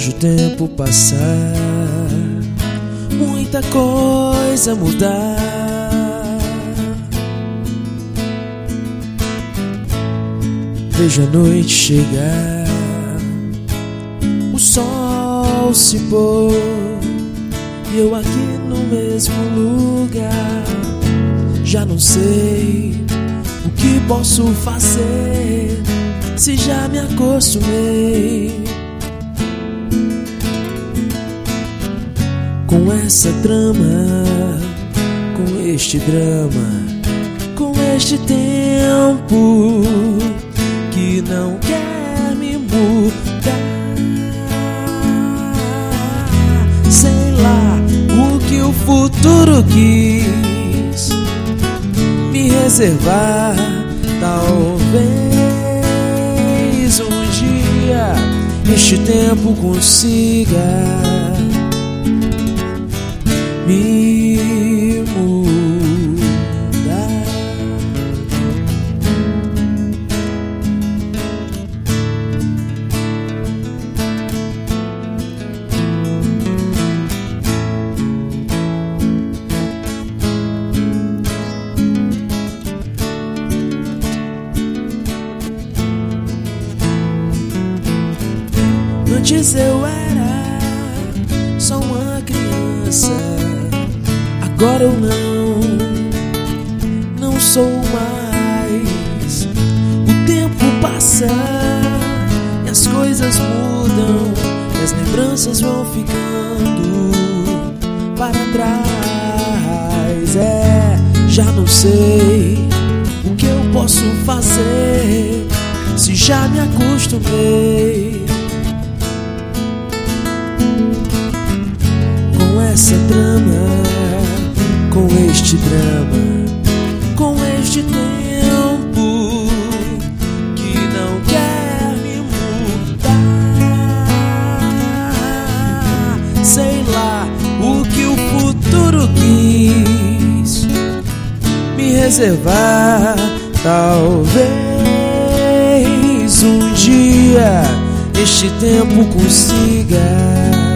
vejo o tempo passar, muita coisa mudar. Vejo a noite chegar, o sol se pôr, e eu aqui no mesmo lugar. Já não sei o que posso fazer, se já me acostumei com essa trama, com este drama, com este tempo que não quer me mudar. Sei lá o que o futuro quis me reservar. Talvez um dia este tempo consiga me mudar. Antes eu era só uma criança, agora eu não sou mais. O tempo passa e as coisas mudam, e as lembranças vão ficando para trás. Já não sei o que eu posso fazer, se já me acostumei com essa trama, com este drama, com este tempo que não quer me mudar. Sei lá o que o futuro quis me reservar. Talvez um dia este tempo consiga